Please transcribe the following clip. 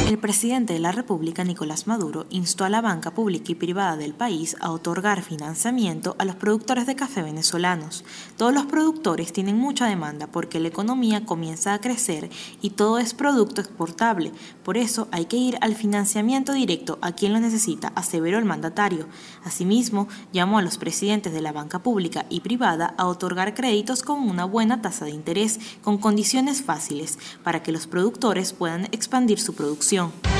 El presidente de la República, Nicolás Maduro, instó a la banca pública y privada del país a otorgar financiamiento a los productores de café venezolanos. Todos los productores tienen mucha demanda porque la economía comienza a crecer y todo es producto exportable. Por eso hay que ir al financiamiento directo a quien lo necesita, aseveró el mandatario. Asimismo, llamó a los presidentes de la banca pública y privada a otorgar créditos con una buena tasa de interés, con condiciones fáciles, para que los productores puedan expandir su producción.